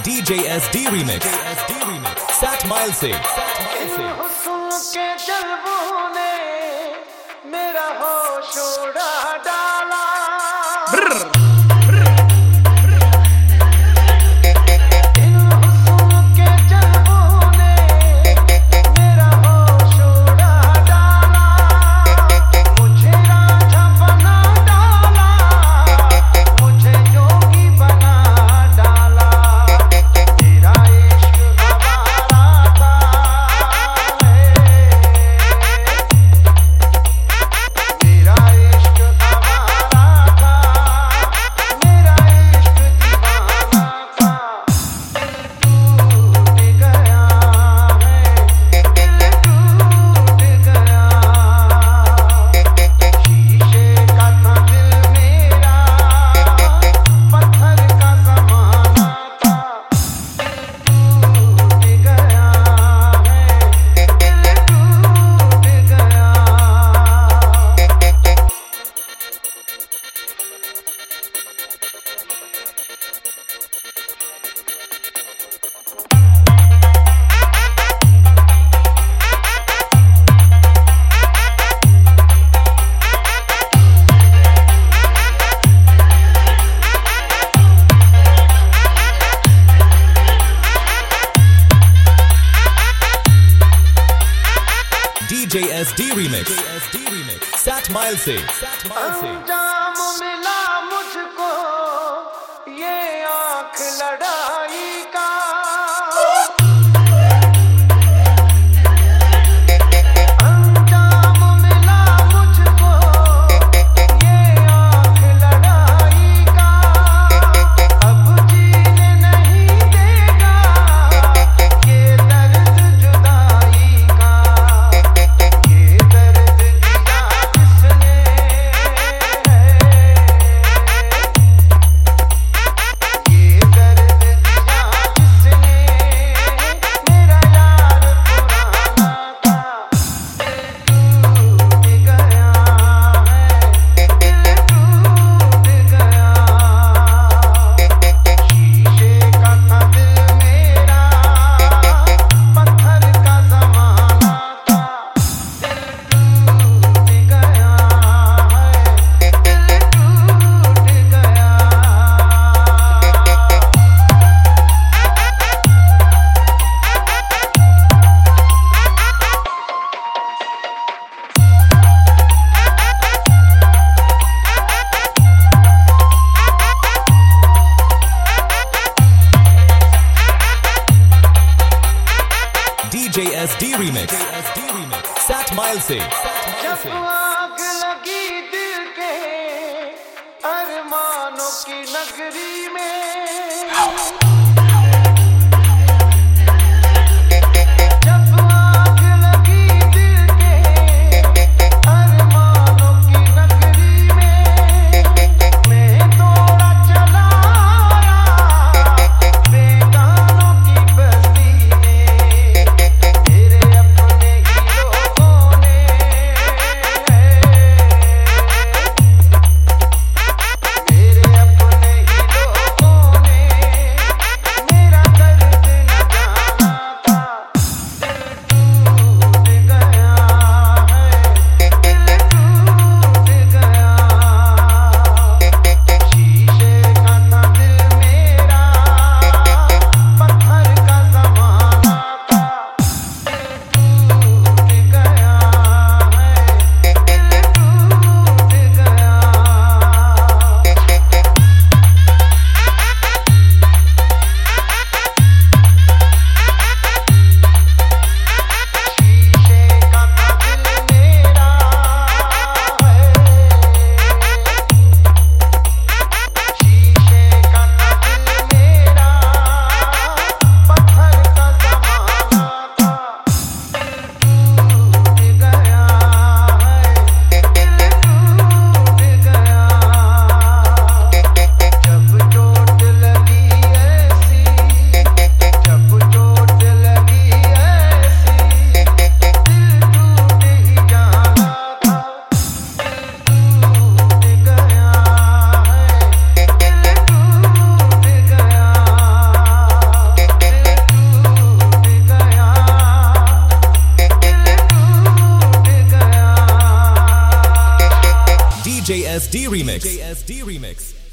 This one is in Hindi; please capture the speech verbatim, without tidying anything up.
D J S D remix, Sat Mile से हुस्न के जलवों ने मेरा होश उड़ा डाला। D J S D remix, Sat Mile से अंजाम मिला मुझको ये आँख लड़ाई का। अंजाम मिला मुझको ये आँख लड़ाई का। अब जीने नहीं देगा ये दर्द जुदाई का। ये दर्द दिया जिसने ये दर्द दिया जिसने मेरा यार पुराना था। दिल टूट गया है, दिल टूट गया। शीशे का था दिल मेरा, पत्थर का ज़माना था। दिल टूट गया है, दिल टूट गया। D J S D remix, Sat Mile से जब आग लगी दिल के अरमानों की नगरी में। जब आग लगी दिल के अरमानों की नगरी में। मैं दौड़ा चला आया बेगानों की बस्ती में। मेरे अपने ही लोगों ने D Remix. D J S D Remix.